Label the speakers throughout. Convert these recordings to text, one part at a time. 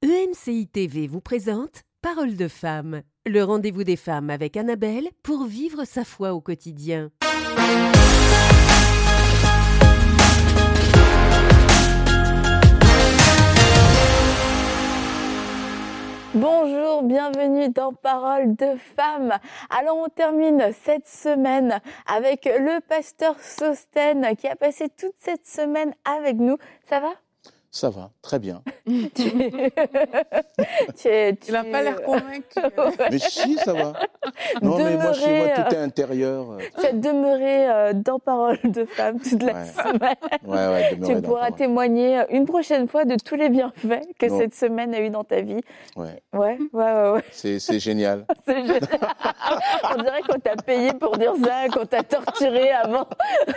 Speaker 1: EMCI TV vous présente Parole de femme, le rendez-vous des femmes avec Annabelle pour vivre sa foi au quotidien.
Speaker 2: Bonjour, bienvenue dans Parole de femme. Alors on termine cette semaine avec le pasteur Sostène qui a passé toute cette semaine avec nous. Ça va ?
Speaker 3: Ça va, très bien.
Speaker 2: Il
Speaker 4: n'a pas l'air convaincu.
Speaker 3: Mais si, ça va. Non, mais moi, chez moi, tout est intérieur.
Speaker 2: Tu as demeuré dans Parole de femme toute la semaine.
Speaker 3: Ouais,
Speaker 2: tu pourras témoigner une prochaine fois de tous les bienfaits que cette semaine a eu dans ta vie. Ouais.
Speaker 3: C'est génial.
Speaker 2: C'est génial. On dirait qu'on t'a payé pour dire ça, qu'on t'a torturé avant.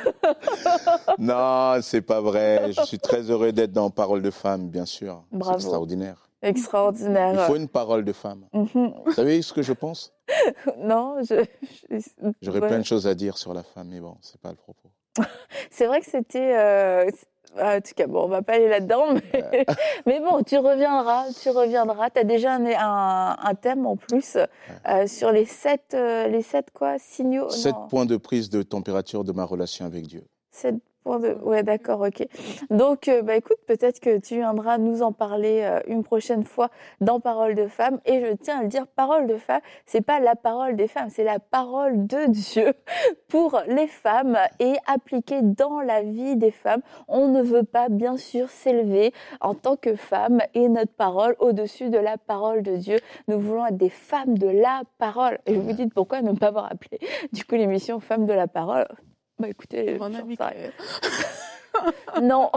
Speaker 3: Non, c'est pas vrai. Je suis très heureux d'être dans Parole de femme, bien sûr.
Speaker 2: Bravo.
Speaker 3: C'est extraordinaire.
Speaker 2: Extraordinaire.
Speaker 3: Il faut une parole de femme. Vous savez ce que je pense ?
Speaker 2: Non,
Speaker 3: J'aurais plein de choses à dire sur la femme, mais bon, c'est pas le propos.
Speaker 2: C'est vrai que c'était... En tout cas, bon, on va pas aller là-dedans, mais bon, tu reviendras. Tu as déjà un thème en plus sur les 7 signaux.
Speaker 3: 7 points de prise de température de ma relation avec Dieu.
Speaker 2: 7 points Ouais, d'accord, ok. Donc, écoute, peut-être que tu viendras nous en parler une prochaine fois dans Parole de femme. Et je tiens à le dire, Parole de femme, c'est pas la parole des femmes, c'est la parole de Dieu pour les femmes et appliquée dans la vie des femmes. On ne veut pas, bien sûr, s'élever en tant que femme et notre parole au-dessus de la parole de Dieu. Nous voulons être des femmes de la parole. Et je vous dis pourquoi ne pas avoir appelé du coup l'émission Femmes de la parole. Écoutez, non.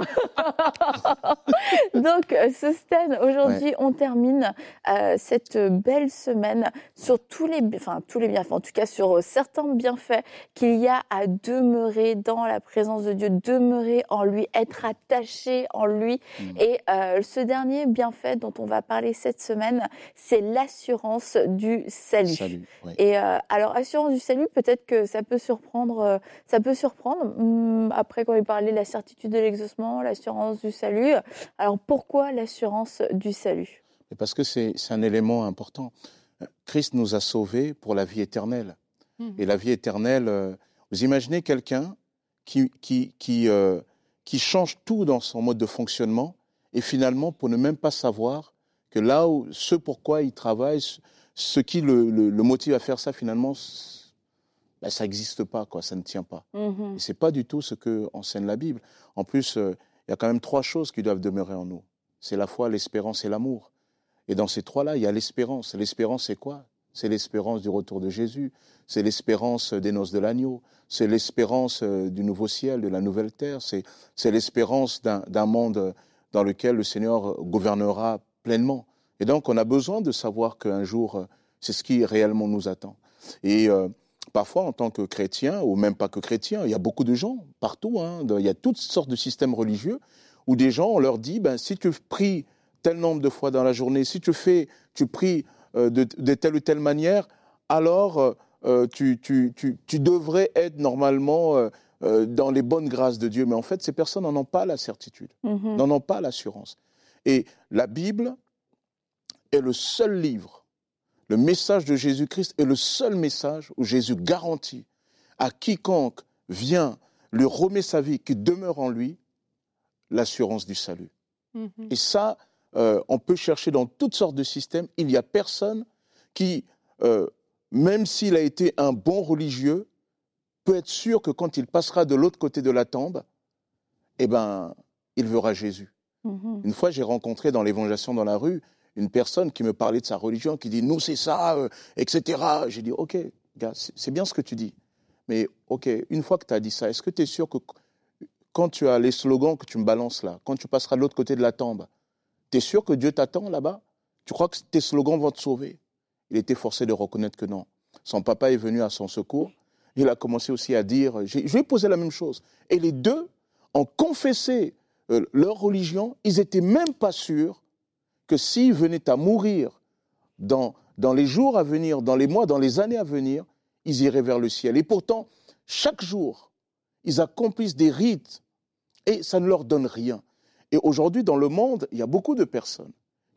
Speaker 2: Donc, Sostène, aujourd'hui, on termine cette belle semaine sur tous les bienfaits, en tout cas sur certains bienfaits qu'il y a à demeurer dans la présence de Dieu, demeurer en lui, être attaché en lui. Et ce dernier bienfait dont on va parler cette semaine, c'est l'assurance du salut. Et alors, assurance du salut, peut-être que ça peut surprendre. Après, quand il parlait de la certitude de l'exaucement, l'assurance du salut. Alors, pourquoi l'assurance du salut ?
Speaker 3: Parce que c'est un élément important. Christ nous a sauvés pour la vie éternelle. Et la vie éternelle, vous imaginez quelqu'un qui change tout dans son mode de fonctionnement et finalement, pour ne même pas savoir que là où ce pourquoi il travaille, ce qui le motive à faire ça, finalement, ça n'existe pas, ça ne tient pas. Et ce n'est pas du tout ce qu'enseigne la Bible. En plus, il y a quand même 3 choses qui doivent demeurer en nous. C'est la foi, l'espérance et l'amour. Et dans ces 3-là, il y a l'espérance. L'espérance, c'est quoi ? C'est l'espérance du retour de Jésus. C'est l'espérance des noces de l'agneau. C'est l'espérance du nouveau ciel, de la nouvelle terre. C'est l'espérance d'un monde dans lequel le Seigneur gouvernera pleinement. Et donc, on a besoin de savoir qu'un jour, c'est ce qui réellement nous attend. Et parfois, en tant que chrétien, ou même pas que chrétien, il y a beaucoup de gens partout. Il y a toutes sortes de systèmes religieux où des gens, on leur dit, si tu pries tel nombre de fois dans la journée, si tu pries de telle ou telle manière, alors tu devrais être normalement dans les bonnes grâces de Dieu. Mais en fait, ces personnes n'en ont pas la certitude, n'en ont pas l'assurance. Et la Bible est le seul livre. Le message de Jésus-Christ est le seul message où Jésus garantit à quiconque vient lui remet sa vie, qui demeure en lui, l'assurance du salut. Et ça, on peut chercher dans toutes sortes de systèmes. Il n'y a personne qui, même s'il a été un bon religieux, peut être sûr que quand il passera de l'autre côté de la tombe, il verra Jésus. Une fois, j'ai rencontré dans l'évangélisation dans la rue une personne qui me parlait de sa religion, qui dit « nous c'est ça, etc. » J'ai dit « ok, gars, c'est bien ce que tu dis. Mais ok, une fois que tu as dit ça, est-ce que tu es sûr que quand tu as les slogans que tu me balances là, quand tu passeras de l'autre côté de la tombe, tu es sûr que Dieu t'attend là-bas ? Tu crois que tes slogans vont te sauver ?» Il était forcé de reconnaître que non. Son papa est venu à son secours. Il a commencé aussi à dire, je lui ai posé la même chose. Et les deux ont confessé leur religion. Ils n'étaient même pas sûrs que s'ils venaient à mourir dans les jours à venir, dans les mois, dans les années à venir, ils iraient vers le ciel. Et pourtant, chaque jour, ils accomplissent des rites et ça ne leur donne rien. Et aujourd'hui, dans le monde, il y a beaucoup de personnes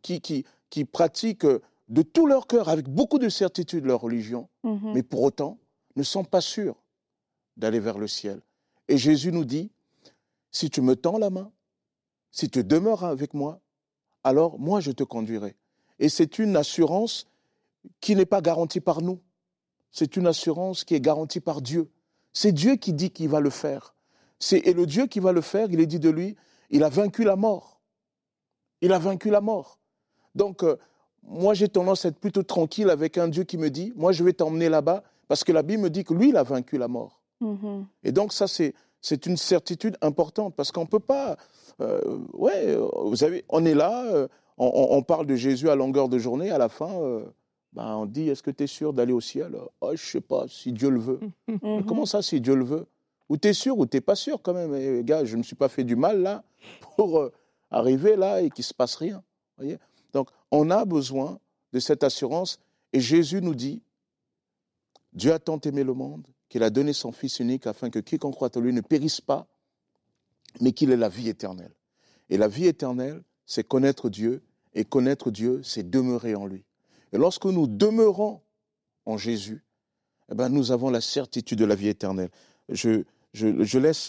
Speaker 3: qui pratiquent de tout leur cœur, avec beaucoup de certitude, leur religion, mais pour autant ne sont pas sûrs d'aller vers le ciel. Et Jésus nous dit, si tu me tends la main, si tu demeures avec moi, alors moi je te conduirai. Et c'est une assurance qui n'est pas garantie par nous. C'est une assurance qui est garantie par Dieu. C'est Dieu qui dit qu'il va le faire. Et le Dieu qui va le faire, il est dit de lui, il a vaincu la mort. Il a vaincu la mort. Donc, moi j'ai tendance à être plutôt tranquille avec un Dieu qui me dit, moi je vais t'emmener là-bas, parce que la Bible me dit que lui, il a vaincu la mort. Et donc ça, c'est une certitude importante, parce qu'on ne peut pas... vous savez, on est là, on parle de Jésus à longueur de journée, à la fin, on dit, est-ce que tu es sûr d'aller au ciel? Je ne sais pas, si Dieu le veut. Mais comment ça, si Dieu le veut? Ou tu es sûr ou tu n'es pas sûr quand même? Gars, je ne me suis pas fait du mal là, pour arriver là et qu'il ne se passe rien. Voyez, donc, on a besoin de cette assurance, et Jésus nous dit, Dieu a tant aimé le monde, qu'il a donné son Fils unique afin que quiconque croit en lui ne périsse pas, mais qu'il ait la vie éternelle. Et la vie éternelle, c'est connaître Dieu, et connaître Dieu, c'est demeurer en lui. Et lorsque nous demeurons en Jésus, nous avons la certitude de la vie éternelle. Je laisse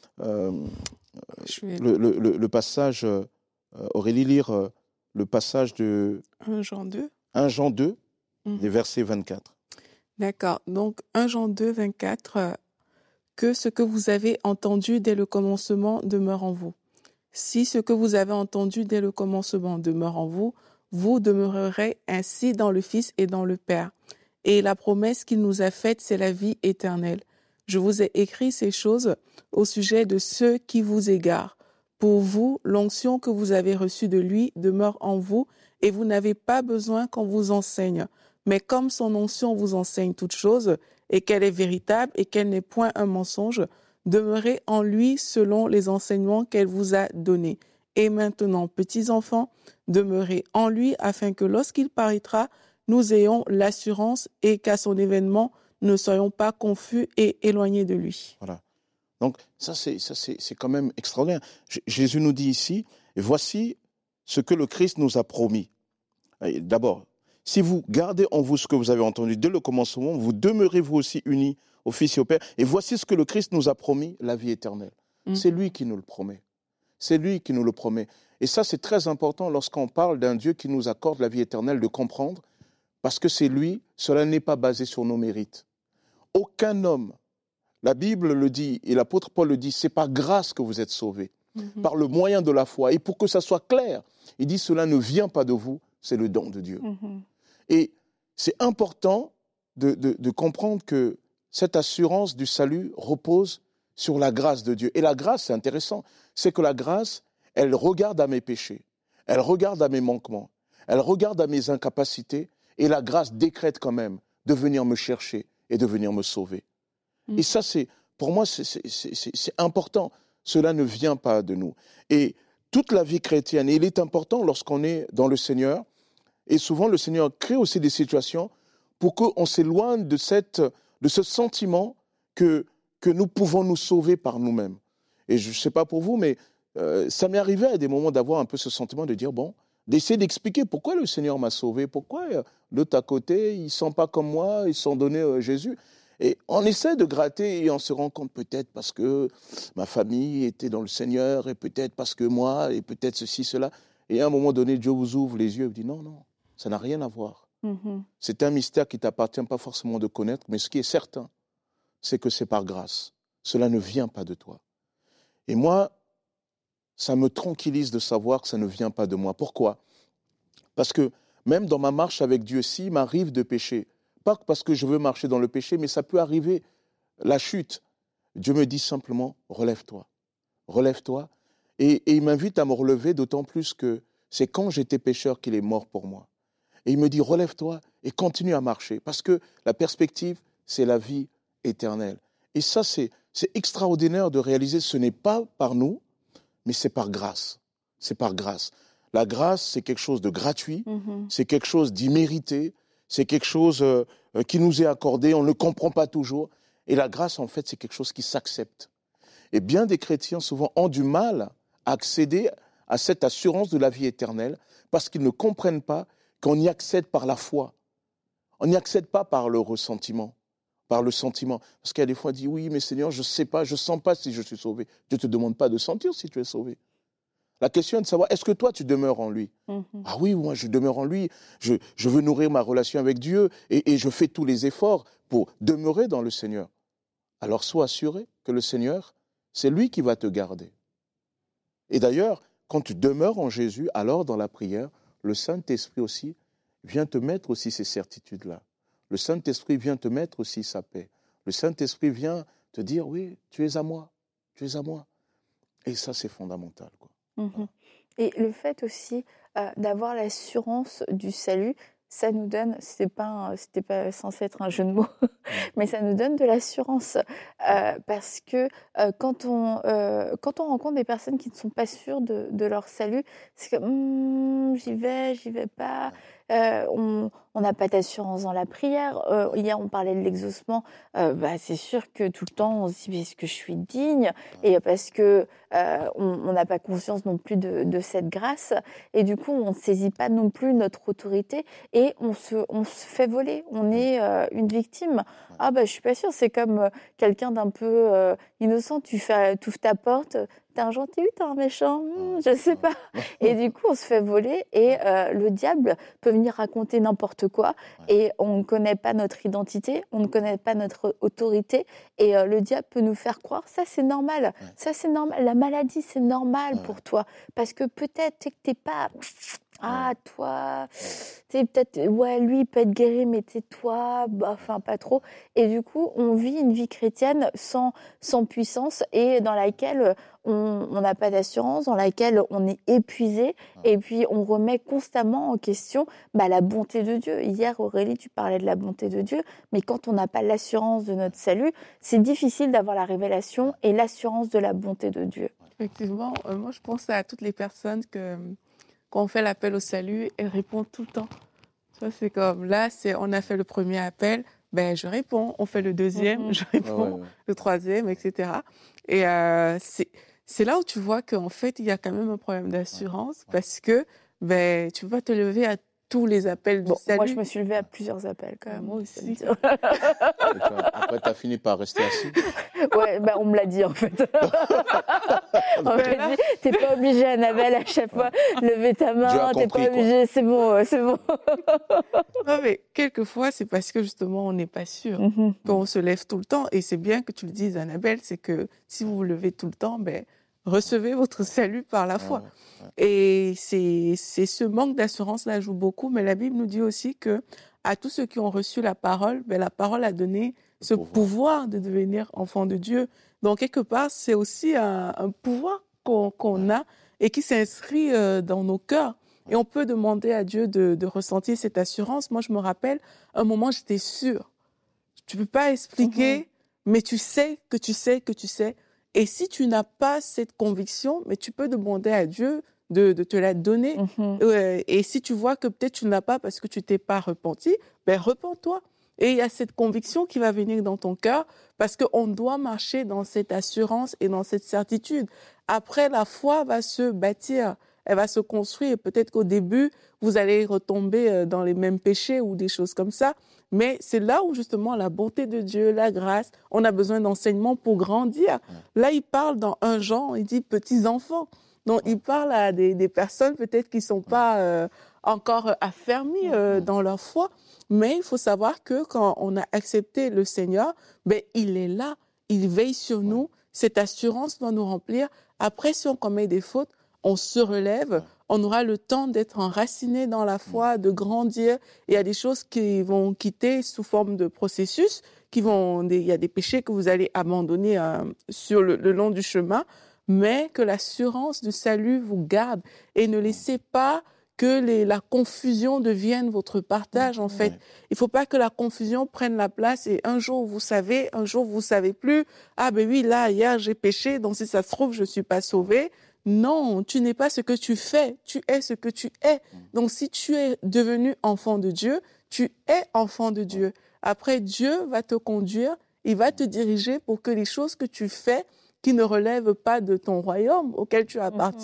Speaker 3: le passage, Aurélie lire le passage de
Speaker 4: 1 Jean 2.
Speaker 3: 1 Jean 2, les versets 24.
Speaker 4: D'accord. Donc, 1 Jean 2, 24, que ce que vous avez entendu dès le commencement demeure en vous. Si ce que vous avez entendu dès le commencement demeure en vous, vous demeurerez ainsi dans le Fils et dans le Père. Et la promesse qu'il nous a faite, c'est la vie éternelle. Je vous ai écrit ces choses au sujet de ceux qui vous égarent. Pour vous, l'onction que vous avez reçue de lui demeure en vous, et vous n'avez pas besoin qu'on vous enseigne. Mais comme son onction vous enseigne toutes choses, et qu'elle est véritable et qu'elle n'est point un mensonge, demeurez en lui selon les enseignements qu'elle vous a donnés. Et maintenant, petits enfants, demeurez en lui afin que lorsqu'il paraîtra, nous ayons l'assurance et qu'à son événement, ne soyons pas confus et éloignés de lui.
Speaker 3: Voilà. Donc ça c'est quand même extraordinaire. Jésus nous dit ici, voici ce que le Christ nous a promis. D'abord, si vous gardez en vous ce que vous avez entendu dès le commencement, vous demeurez vous aussi unis au Fils et au Père. Et voici ce que le Christ nous a promis, la vie éternelle. C'est lui qui nous le promet. C'est lui qui nous le promet. Et ça, c'est très important lorsqu'on parle d'un Dieu qui nous accorde la vie éternelle, de comprendre, parce que c'est lui, cela n'est pas basé sur nos mérites. Aucun homme, la Bible le dit, et l'apôtre Paul le dit, c'est par grâce que vous êtes sauvés, par le moyen de la foi. Et pour que ça soit clair, il dit, cela ne vient pas de vous, c'est le don de Dieu. Et c'est important de comprendre que cette assurance du salut repose sur la grâce de Dieu. Et la grâce, c'est intéressant, c'est que la grâce, elle regarde à mes péchés, elle regarde à mes manquements, elle regarde à mes incapacités, et la grâce décrète quand même de venir me chercher et de venir me sauver. Et ça, pour moi, c'est important. Cela ne vient pas de nous. Et toute la vie chrétienne, et il est important lorsqu'on est dans le Seigneur, et souvent le Seigneur crée aussi des situations pour qu'on s'éloigne de ce sentiment que nous pouvons nous sauver par nous-mêmes. Et je ne sais pas pour vous, mais ça m'est arrivé à des moments d'avoir un peu ce sentiment de dire, d'essayer d'expliquer pourquoi le Seigneur m'a sauvé, pourquoi l'autre à côté, ils ne sont pas comme moi, ils sont donnés Jésus. Et on essaie de gratter et on se rend compte peut-être parce que ma famille était dans le Seigneur, et peut-être parce que moi, et peut-être ceci, cela. Et à un moment donné, Dieu vous ouvre les yeux et vous dit non, ça n'a rien à voir. C'est un mystère qui ne t'appartient pas forcément de connaître, mais ce qui est certain, c'est que c'est par grâce. Cela ne vient pas de toi. Et moi, ça me tranquillise de savoir que ça ne vient pas de moi. Pourquoi ? Parce que même dans ma marche avec Dieu, s'il m'arrive de pécher, pas parce que je veux marcher dans le péché, mais ça peut arriver, la chute. Dieu me dit simplement, relève-toi. Relève-toi. Et il m'invite à me relever, d'autant plus que c'est quand j'étais pécheur qu'il est mort pour moi. Et il me dit, relève-toi et continue à marcher. Parce que la perspective, c'est la vie éternelle. Et ça, c'est extraordinaire de réaliser, ce n'est pas par nous, mais c'est par grâce. C'est par grâce. La grâce, c'est quelque chose de gratuit, c'est quelque chose d'immérité, c'est quelque chose qui nous est accordé, on ne le comprend pas toujours. Et la grâce, en fait, c'est quelque chose qui s'accepte. Et bien des chrétiens, souvent, ont du mal à accéder à cette assurance de la vie éternelle parce qu'ils ne comprennent pas qu'on y accède par la foi. On n'y accède pas par le ressentiment, par le sentiment. Parce qu'il y a des fois, on dit, oui, mais Seigneur, je ne sais pas, je ne sens pas si je suis sauvé. Dieu ne te demande pas de sentir si tu es sauvé. La question est de savoir, est-ce que toi, tu demeures en lui? Ah oui, moi, je demeure en lui. Je veux nourrir ma relation avec Dieu et je fais tous les efforts pour demeurer dans le Seigneur. Alors, sois assuré que le Seigneur, c'est lui qui va te garder. Et d'ailleurs, quand tu demeures en Jésus, alors dans la prière, le Saint-Esprit aussi vient te mettre aussi ces certitudes-là. Le Saint-Esprit vient te mettre aussi sa paix. Le Saint-Esprit vient te dire, oui, tu es à moi, tu es à moi. Et ça, c'est fondamental, quoi.
Speaker 2: Et le fait aussi d'avoir l'assurance du salut, ça nous donne, c'était pas censé être un jeu de mots, mais ça nous donne de l'assurance parce que quand on rencontre des personnes qui ne sont pas sûres de leur salut, c'est que j'y vais pas. On n'a pas d'assurance dans la prière. Hier, on parlait de l'exaucement. C'est sûr que tout le temps, on se dit, mais est-ce que je suis digne? Et parce que on n'a pas conscience non plus de cette grâce. Et du coup, on ne saisit pas non plus notre autorité et on se fait voler. On est une victime. Ah je suis pas sûre. C'est comme quelqu'un d'un peu innocent. Tu ouvres ta porte. T'es un gentil ou t'es un méchant? Je sais pas. Et du coup, on se fait voler et le diable peut venir raconter n'importe quoi et on ne connaît pas notre identité, on ne connaît pas notre autorité et le diable peut nous faire croire ça c'est normal, ça c'est normal, la maladie c'est normal pour toi parce que peut-être que t'es pas... Ah, toi, tu sais, peut-être, lui, il peut être guéri, mais t'es toi, pas trop. Et du coup, on vit une vie chrétienne sans puissance et dans laquelle on n'a pas d'assurance, dans laquelle on est épuisé et puis on remet constamment en question la bonté de Dieu. Hier, Aurélie, tu parlais de la bonté de Dieu, mais quand on n'a pas l'assurance de notre salut, c'est difficile d'avoir la révélation et l'assurance de la bonté de Dieu.
Speaker 4: Effectivement, moi, je pense à toutes les personnes quand on fait l'appel au salut, elles répondent tout le temps. Ça, c'est comme là, on a fait le premier appel, je réponds. On fait le deuxième, je réponds. Le troisième, etc. Et c'est là où tu vois qu'en fait, il y a quand même un problème d'assurance parce que tu ne peux pas te lever à tous les appels du salut.
Speaker 2: Moi, je me suis levée à plusieurs appels quand même.
Speaker 4: Moi aussi.
Speaker 3: Après, tu as fini par rester assis.
Speaker 2: Ouais, on me l'a dit en fait. On m'a dit, t'es pas obligée, Annabelle, à chaque fois, lever ta main, t'es pas obligée, c'est bon, c'est bon.
Speaker 4: Non, mais quelquefois, c'est parce que justement, on n'est pas sûr qu'on se lève tout le temps. Et c'est bien que tu le dises, Annabelle, c'est que si vous vous levez tout le temps, recevez votre salut par la foi. Et c'est ce manque d'assurance-là joue beaucoup, mais la Bible nous dit aussi que à tous ceux qui ont reçu la parole a donné ce pouvoir de devenir enfant de Dieu. Donc, quelque part, c'est aussi un pouvoir qu'on a et qui s'inscrit dans nos cœurs. Et on peut demander à Dieu de ressentir cette assurance. Moi, je me rappelle, un moment, j'étais sûre. Tu ne peux pas expliquer, mais tu sais que tu sais que tu sais. Et si tu n'as pas cette conviction, mais tu peux demander à Dieu de te la donner. Et si tu vois que peut-être tu ne l'as pas parce que tu ne t'es pas repenti, repens-toi. Et il y a cette conviction qui va venir dans ton cœur parce qu'on doit marcher dans cette assurance et dans cette certitude. Après, la foi va se bâtir, elle va se construire. Peut-être qu'au début, vous allez retomber dans les mêmes péchés ou des choses comme ça. Mais c'est là où justement la bonté de Dieu, la grâce, on a besoin d'enseignement pour grandir. Là, il parle dans 1 Jean, il dit petits enfants. Donc, il parle à des personnes peut-être qui ne sont pas encore affermies dans leur foi. Mais il faut savoir que quand on a accepté le Seigneur, il est là, il veille sur nous. Cette assurance doit nous remplir. Après, si on commet des fautes, on se relève. On aura le temps d'être enraciné dans la foi, de grandir. Il y a des choses qui vont quitter sous forme de processus. Il y a des péchés que vous allez abandonner sur le long du chemin. Mais que l'assurance du salut vous garde. Et ne laissez pas que la confusion devienne votre partage, en fait. Il ne faut pas que la confusion prenne la place et un jour vous savez, un jour vous savez plus. Ah oui, là, hier, j'ai péché, donc si ça se trouve, je ne suis pas sauvé. Non, tu n'es pas ce que tu fais, tu es ce que tu es. Donc si tu es devenu enfant de Dieu, tu es enfant de Dieu. Après, Dieu va te conduire, il va te diriger pour que les choses que tu fais, qui ne relèvent pas de ton royaume auquel tu appartiens,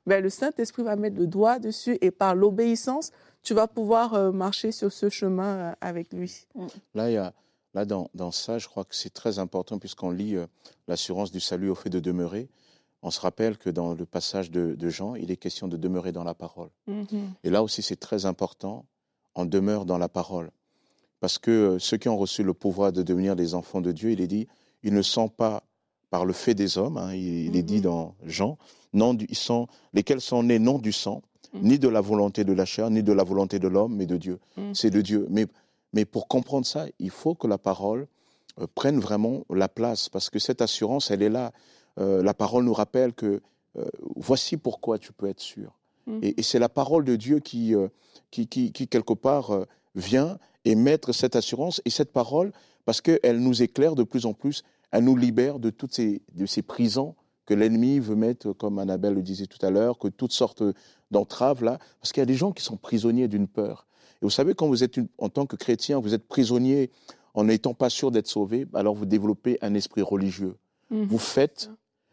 Speaker 4: le Saint-Esprit va mettre le doigt dessus et par l'obéissance, tu vas pouvoir marcher sur ce chemin avec lui.
Speaker 3: Là, dans ça, je crois que c'est très important puisqu'on lit l'assurance du salut au fait de demeurer. On se rappelle que dans le passage de Jean, il est question de demeurer dans la parole. Et là aussi, c'est très important, on demeure dans la parole. Parce que ceux qui ont reçu le pouvoir de devenir des enfants de Dieu, il est dit, ils ne sont pas par le fait des hommes, il est dit dans Jean, lesquels sont nés non du sang, ni de la volonté de la chair, ni de la volonté de l'homme, mais de Dieu. C'est de Dieu. Mais pour comprendre ça, il faut que la parole prenne vraiment la place, parce que cette assurance, elle est là. La parole nous rappelle que voici pourquoi tu peux être sûr. Et c'est la parole de Dieu qui quelque part, vient émettre cette assurance. Et cette parole, parce qu'elle nous éclaire de plus en plus, elle nous libère de toutes ces prisons que l'ennemi veut mettre, comme Annabelle le disait tout à l'heure, que toutes sortes d'entraves là. Parce qu'il y a des gens qui sont prisonniers d'une peur. Et vous savez, quand vous êtes, en tant que chrétien, vous êtes prisonnier en n'étant pas sûr d'être sauvé, alors vous développez un esprit religieux. Vous faites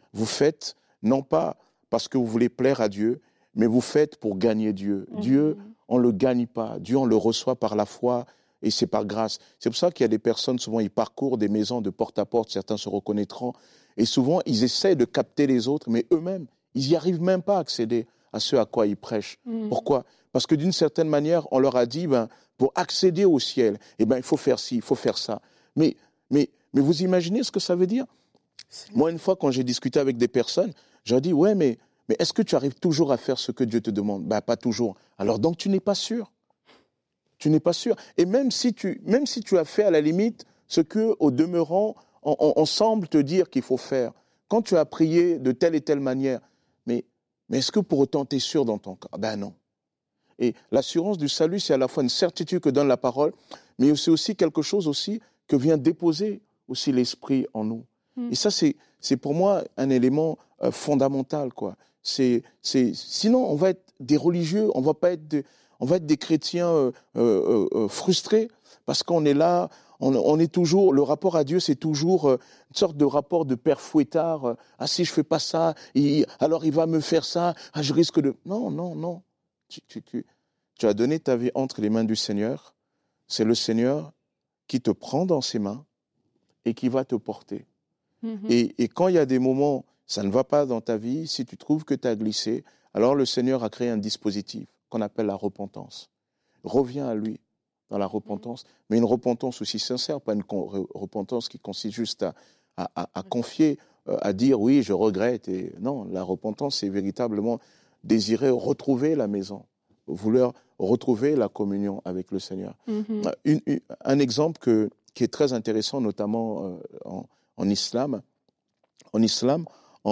Speaker 3: non pas parce que vous voulez plaire à Dieu, mais vous faites pour gagner Dieu. Dieu, on ne le gagne pas. Dieu, on le reçoit par la foi et c'est par grâce. C'est pour ça qu'il y a des personnes, souvent, ils parcourent des maisons de porte à porte, certains se reconnaîtront, et souvent, ils essaient de capter les autres, mais eux-mêmes, ils n'y arrivent même pas à accéder à ce à quoi ils prêchent. Pourquoi ? Parce que d'une certaine manière, on leur a dit, pour accéder au ciel, il faut faire ci, il faut faire ça. Mais vous imaginez ce que ça veut dire ? Moi, une fois, quand j'ai discuté avec des personnes, je leur ai dit, ouais, mais est-ce que tu arrives toujours à faire ce que Dieu te demande ? Pas toujours. Alors donc, tu n'es pas sûr. Tu n'es pas sûr. Et même si tu as fait à la limite ce que, au demeurant, on semble te dire qu'il faut faire, quand tu as prié de telle et telle manière, mais est-ce que pour autant tu es sûr dans ton cœur ? Non. Et l'assurance du salut, c'est à la fois une certitude que donne la parole, mais c'est aussi quelque chose aussi que vient déposer aussi l'Esprit en nous. Et ça, c'est pour moi un élément fondamental, quoi. Sinon, on va être des religieux, on va être des chrétiens frustrés, parce qu'on est là, on est toujours, le rapport à Dieu, c'est toujours une sorte de rapport de père fouettard. Si je fais pas ça, alors il va me faire ça, je risque de... Non. Tu as donné ta vie entre les mains du Seigneur. C'est le Seigneur qui te prend dans ses mains et qui va te porter. Et quand il y a des moments, ça ne va pas dans ta vie, si tu trouves que tu as glissé, alors le Seigneur a créé un dispositif qu'on appelle la repentance. Reviens à lui dans la repentance, mais une repentance aussi sincère, pas une repentance qui consiste juste à confier, à dire oui, je regrette. Et non, la repentance, c'est véritablement désirer retrouver la maison, vouloir retrouver la communion avec le Seigneur. Un exemple qui est très intéressant, notamment en islam. En islam,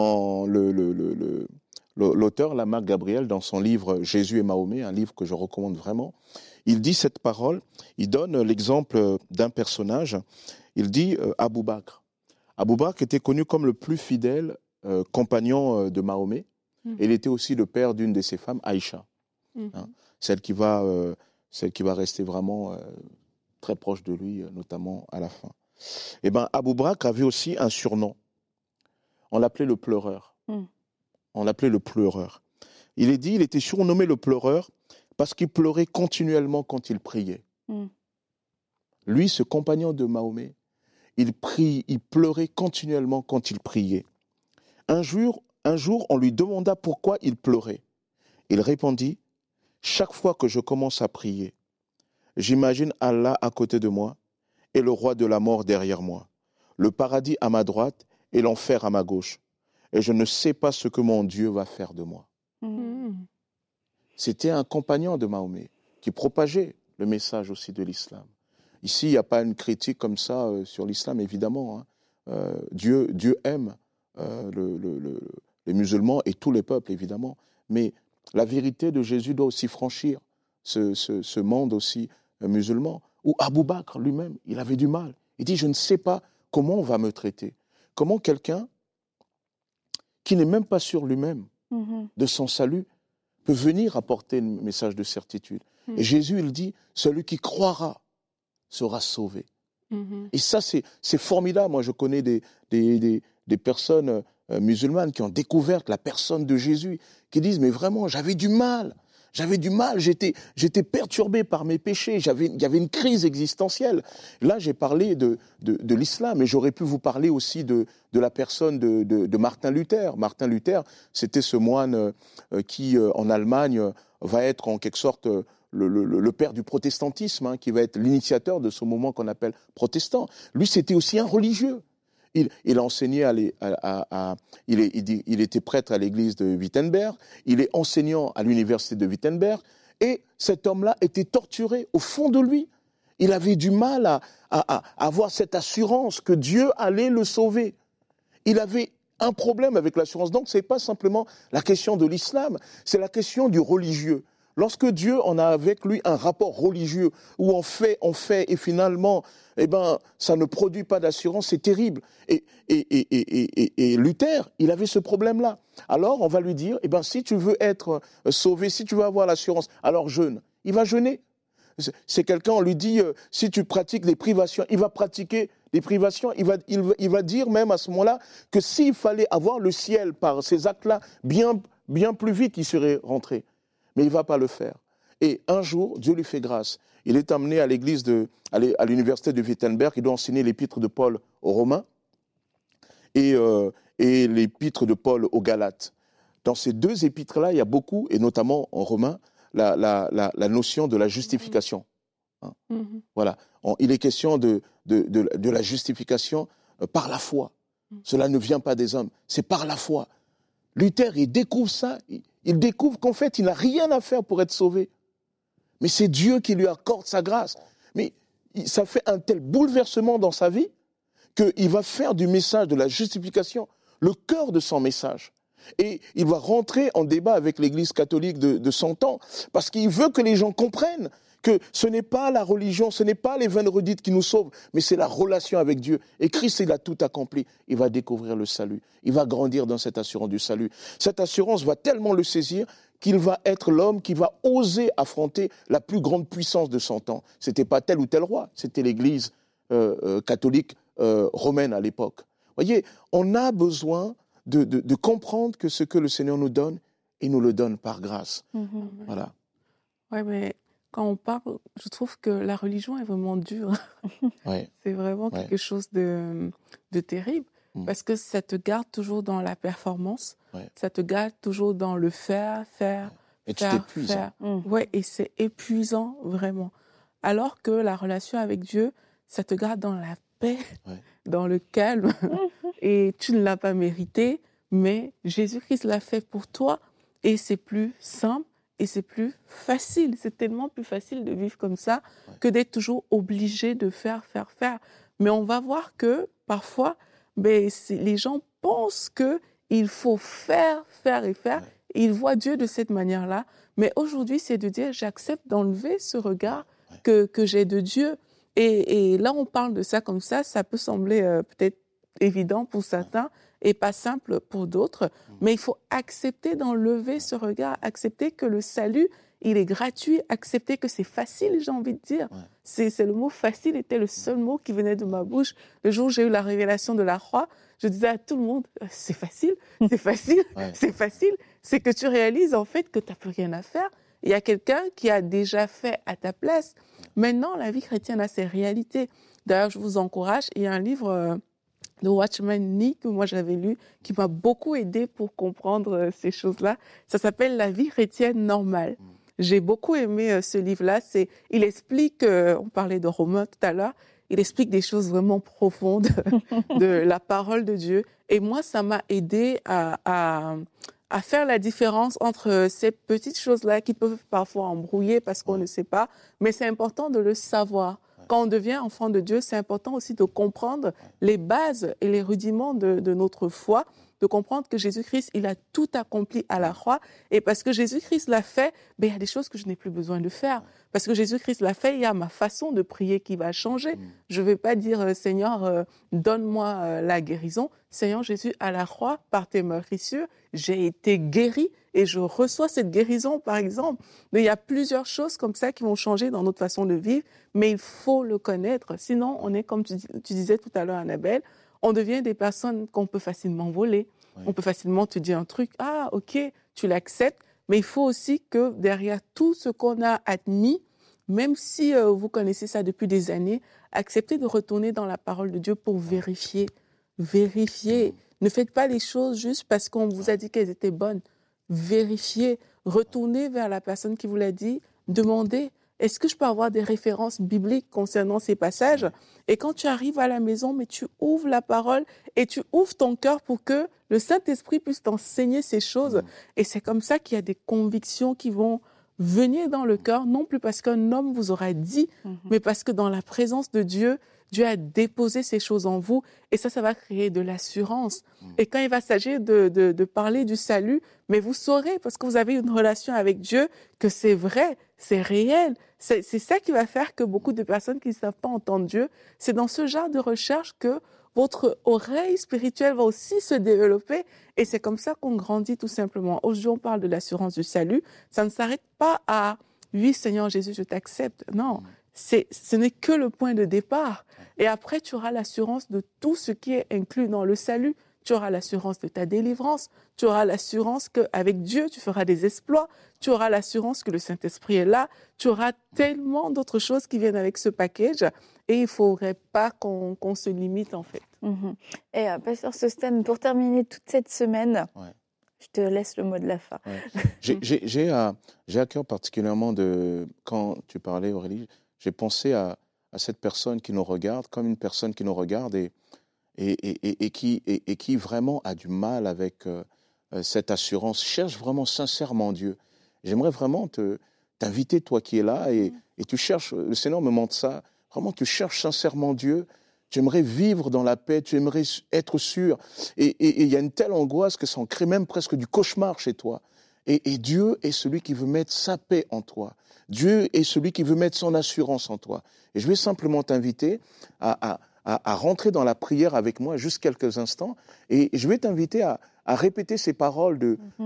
Speaker 3: l'auteur, Lamar Gabriel, dans son livre « Jésus et Mahomet », un livre que je recommande vraiment, il dit cette parole, il donne l'exemple d'un personnage, il dit Abou Bakr. Abou Bakr était connu comme le plus fidèle compagnon de Mahomet, et il était aussi le père d'une de ses femmes, Aïcha, celle qui va rester vraiment très proche de lui, notamment à la fin. Eh bien, Abou Bakr avait aussi un surnom. On l'appelait le pleureur. On l'appelait le pleureur. Il est dit, il était surnommé le pleureur parce qu'il pleurait continuellement quand il priait. Lui, ce compagnon de Mahomet, il pleurait continuellement quand il priait. Un jour, on lui demanda pourquoi il pleurait. Il répondit, « Chaque fois que je commence à prier, j'imagine Allah à côté de moi et le roi de la mort derrière moi, le paradis à ma droite et l'enfer à ma gauche. Et je ne sais pas ce que mon Dieu va faire de moi. » C'était un compagnon de Mahomet qui propageait le message aussi de l'islam. Ici, il n'y a pas une critique comme ça sur l'islam, évidemment. Dieu aime les musulmans et tous les peuples, évidemment. Mais la vérité de Jésus doit aussi franchir ce monde aussi musulman, où Abou Bakr lui-même, il avait du mal. Il dit, je ne sais pas comment on va me traiter. Comment quelqu'un qui n'est même pas sûr lui-même de son salut peut venir apporter un message de certitude. Et Jésus, il dit, celui qui croira sera sauvé. Et ça, c'est formidable. Moi, je connais des personnes musulmanes qui ont découvert la personne de Jésus, qui disent, mais vraiment, j'avais du mal, j'étais perturbé par mes péchés, il y avait une crise existentielle. Là, j'ai parlé de l'islam, et j'aurais pu vous parler aussi de la personne de Martin Luther. Martin Luther, c'était ce moine qui, en Allemagne, va être en quelque sorte le père du protestantisme, hein, qui va être l'initiateur de ce mouvement qu'on appelle protestant. Lui, c'était aussi un religieux. Il a enseigné il était prêtre à l'église de Wittenberg, il est enseignant à l'université de Wittenberg, et cet homme-là était torturé au fond de lui. Il avait du mal à avoir cette assurance que Dieu allait le sauver. Il avait un problème avec l'assurance. Donc, ce n'est pas simplement la question de l'islam, c'est la question du religieux. Lorsque Dieu en a avec lui un rapport religieux où on fait, et finalement, ça ne produit pas d'assurance, c'est terrible. Et Luther, il avait ce problème-là. Alors, on va lui dire, si tu veux être sauvé, si tu veux avoir l'assurance, alors jeûne. Il va jeûner. C'est quelqu'un, on lui dit, si tu pratiques des privations, il va pratiquer des privations. Il va dire même à ce moment-là que s'il fallait avoir le ciel par ces actes-là, bien plus vite, il serait rentré. Mais il ne va pas le faire. Et un jour, Dieu lui fait grâce. Il est amené à à l'université de Wittenberg. Il doit enseigner l'épître de Paul aux Romains et l'épître de Paul aux Galates. Dans ces deux épîtres-là, il y a beaucoup, et notamment en Romains, la notion de la justification. Hein. Mm-hmm. Voilà. Il est question de la justification par la foi. Cela ne vient pas des hommes, c'est par la foi. Luther, il découvre ça. Il découvre qu'en fait, il n'a rien à faire pour être sauvé. Mais c'est Dieu qui lui accorde sa grâce. Mais ça fait un tel bouleversement dans sa vie qu'il va faire du message de la justification le cœur de son message. Et il va rentrer en débat avec l'Église catholique de son temps, parce qu'il veut que les gens comprennent que ce n'est pas la religion, ce n'est pas les vaines redites qui nous sauvent, mais c'est la relation avec Dieu. Et Christ, il a tout accompli. Il va découvrir le salut. Il va grandir dans cette assurance du salut. Cette assurance va tellement le saisir qu'il va être l'homme qui va oser affronter la plus grande puissance de son temps. Ce n'était pas tel ou tel roi, c'était l'Église catholique romaine à l'époque. Vous voyez, on a besoin de comprendre que ce que le Seigneur nous donne, il nous le donne par grâce.
Speaker 4: Mm-hmm.
Speaker 3: Voilà.
Speaker 4: Ouais, mais quand on parle, je trouve que la religion est vraiment dure.
Speaker 3: Ouais.
Speaker 4: C'est vraiment quelque chose de terrible, parce que ça te garde toujours dans la performance, ça te garde toujours dans le faire.
Speaker 3: Et tu t'épuises.
Speaker 4: Ouais, et c'est épuisant, vraiment. Alors que la relation avec Dieu, ça te garde dans la paix, dans le calme, et tu ne l'as pas mérité, mais Jésus-Christ l'a fait pour toi, et c'est plus simple. Et c'est plus facile, c'est tellement plus facile de vivre comme ça que d'être toujours obligé de faire. Mais on va voir que parfois, les gens pensent qu'il faut faire. Ils voient Dieu de cette manière-là. Mais aujourd'hui, c'est de dire, j'accepte d'enlever ce regard que j'ai de Dieu. Et là, on parle de ça comme ça peut sembler peut-être évident pour certains, et pas simple pour d'autres, mais il faut accepter d'enlever ce regard, accepter que le salut, il est gratuit, accepter que c'est facile, j'ai envie de dire. C'est le mot facile était le seul mot qui venait de ma bouche. Le jour où j'ai eu la révélation de la croix, je disais à tout le monde, c'est facile. C'est que tu réalises en fait que tu n'as plus rien à faire. Il y a quelqu'un qui a déjà fait à ta place. Maintenant, la vie chrétienne a ses réalités. D'ailleurs, je vous encourage, il y a un livre de Watchman Nee que moi j'avais lu, qui m'a beaucoup aidé pour comprendre ces choses-là. Ça s'appelle La vie chrétienne normale. J'ai beaucoup aimé ce livre-là. Il explique, on parlait de Romains tout à l'heure, il explique des choses vraiment profondes de la parole de Dieu. Et moi, ça m'a aidé à faire la différence entre ces petites choses-là qui peuvent parfois embrouiller parce qu'on ne sait pas, mais c'est important de le savoir. Quand on devient enfant de Dieu, c'est important aussi de comprendre les bases et les rudiments de notre foi, de comprendre que Jésus-Christ, il a tout accompli à la croix. Et parce que Jésus-Christ l'a fait, il y a des choses que je n'ai plus besoin de faire. Parce que Jésus-Christ l'a fait, il y a ma façon de prier qui va changer. Je ne vais pas dire, Seigneur, donne-moi la guérison. Seigneur Jésus, à la croix, par tes meurtrissures, j'ai été guéri et je reçois cette guérison, par exemple. Mais il y a plusieurs choses comme ça qui vont changer dans notre façon de vivre, mais il faut le connaître. Sinon, on est, comme tu disais tout à l'heure, Annabelle, on devient des personnes qu'on peut facilement voler.
Speaker 3: Oui.
Speaker 4: On peut facilement te dire un truc, ah ok, tu l'acceptes, mais il faut aussi que derrière tout ce qu'on a admis, même si vous connaissez ça depuis des années, acceptez de retourner dans la parole de Dieu pour vérifier. Vérifier. Ne faites pas les choses juste parce qu'on vous a dit qu'elles étaient bonnes. Vérifiez. Retournez vers la personne qui vous l'a dit. Demandez, est-ce que je peux avoir des références bibliques concernant ces passages? Et quand tu arrives à la maison, mais tu ouvres la parole et tu ouvres ton cœur pour que le Saint-Esprit puisse t'enseigner ces choses. Et c'est comme ça qu'il y a des convictions qui vont venir dans le cœur, non plus parce qu'un homme vous aura dit, mais parce que dans la présence de Dieu, Dieu a déposé ces choses en vous et ça va créer de l'assurance. Et quand il va s'agir de parler du salut, mais vous saurez, parce que vous avez une relation avec Dieu, que c'est vrai, c'est réel. C'est ça qui va faire que beaucoup de personnes qui ne savent pas entendre Dieu, c'est dans ce genre de recherche que votre oreille spirituelle va aussi se développer et c'est comme ça qu'on grandit tout simplement. Aujourd'hui, on parle de l'assurance du salut. Ça ne s'arrête pas à « Oui, Seigneur Jésus, je t'accepte ». Non, ce n'est que le point de départ. Et après, tu auras l'assurance de tout ce qui est inclus dans le salut. Tu auras l'assurance de ta délivrance. Tu auras l'assurance qu'avec Dieu, tu feras des exploits. Tu auras l'assurance que le Saint-Esprit est là. Tu auras tellement d'autres choses qui viennent avec ce package. Et il ne faudrait pas qu'on se limite, en fait.
Speaker 2: Et Pasteur Sosten, pour terminer toute cette semaine, je te laisse le mot de la fin.
Speaker 3: J'ai à cœur particulièrement quand tu parlais, Aurélie, j'ai pensé à cette personne qui nous regarde comme une personne qui nous regarde et qui vraiment a du mal avec cette assurance, cherche vraiment sincèrement Dieu. J'aimerais vraiment t'inviter, toi qui es là, et tu cherches, le Seigneur me montre ça, vraiment tu cherches sincèrement Dieu, tu aimerais vivre dans la paix, tu aimerais être sûr, et il y a une telle angoisse que ça en crée même presque du cauchemar chez toi. Et Dieu est celui qui veut mettre sa paix en toi. Dieu est celui qui veut mettre son assurance en toi. Et je vais simplement t'inviter à rentrer dans la prière avec moi juste quelques instants. Et je vais t'inviter à répéter ces paroles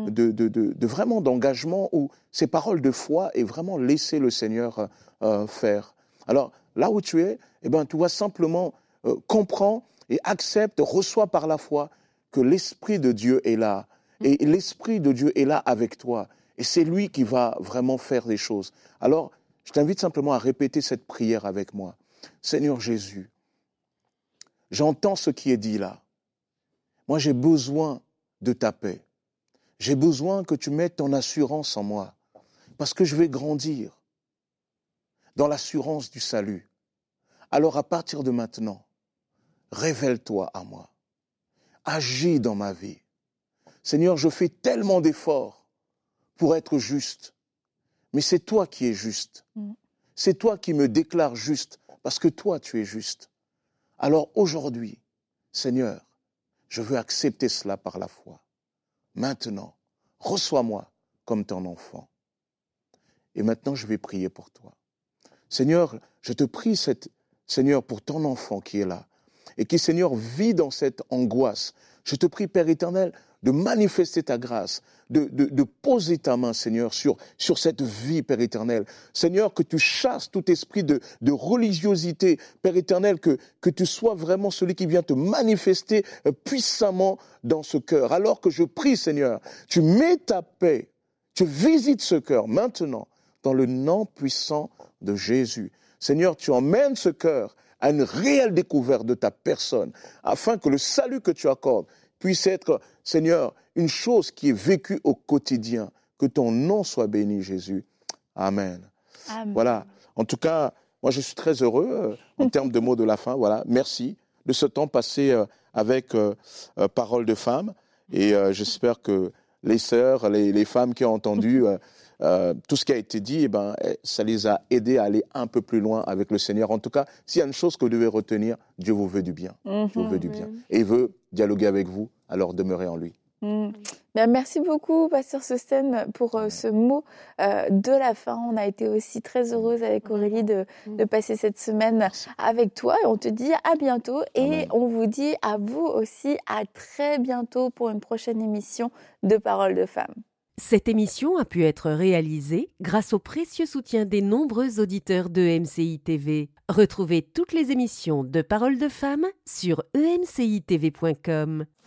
Speaker 3: de vraiment d'engagement ou ces paroles de foi et vraiment laisser le Seigneur faire. Alors, là où tu es, tu vas simplement comprendre et accepte, reçois par la foi que l'Esprit de Dieu est là. Et l'Esprit de Dieu est là avec toi. Et c'est lui qui va vraiment faire des choses. Alors, je t'invite simplement à répéter cette prière avec moi. Seigneur Jésus, j'entends ce qui est dit là. Moi, j'ai besoin de ta paix. J'ai besoin que tu mettes ton assurance en moi. Parce que je vais grandir dans l'assurance du salut. Alors, à partir de maintenant, révèle-toi à moi. Agis dans ma vie. Seigneur, je fais tellement d'efforts pour être juste. Mais c'est toi qui es juste. C'est toi qui me déclares juste, parce que toi, tu es juste. Alors aujourd'hui, Seigneur, je veux accepter cela par la foi. Maintenant, reçois-moi comme ton enfant. Et maintenant, je vais prier pour toi. Seigneur, je te prie, Seigneur, pour ton enfant qui est là, et qui, Seigneur, vit dans cette angoisse. Je te prie, Père éternel, de manifester ta grâce, de poser ta main, Seigneur, sur cette vie, Père éternel. Seigneur, que tu chasses tout esprit de religiosité, Père éternel, que tu sois vraiment celui qui vient te manifester puissamment dans ce cœur. Alors que je prie, Seigneur, tu mets ta paix, tu visites ce cœur maintenant, dans le nom puissant de Jésus. Seigneur, tu emmènes ce cœur à une réelle découverte de ta personne, afin que le salut que tu accordes puisse être, Seigneur, une chose qui est vécue au quotidien. Que ton nom soit béni, Jésus. Amen.
Speaker 2: Amen.
Speaker 3: Voilà. En tout cas, moi, je suis très heureux en termes de mots de la fin. Voilà. Merci de ce temps passé avec Parole de Femmes. Et j'espère que les sœurs, les femmes qui ont entendu tout ce qui a été dit, ça les a aidés à aller un peu plus loin avec le Seigneur. En tout cas, s'il y a une chose que vous devez retenir, Dieu vous veut du bien. Dieu vous veut du bien. Et il veut dialoguer avec vous, alors demeurez en lui.
Speaker 2: Merci beaucoup, Pasteur Sosten, pour ce mot de la fin. On a été aussi très heureuse avec Aurélie de passer cette semaine avec toi. Et on te dit à bientôt. Et
Speaker 3: Amen.
Speaker 2: On vous dit à vous aussi à très bientôt pour une prochaine émission de Parole de Femmes.
Speaker 1: Cette émission a pu être réalisée grâce au précieux soutien des nombreux auditeurs de MCI TV. Retrouvez toutes les émissions de Paroles de femmes sur emcitv.com.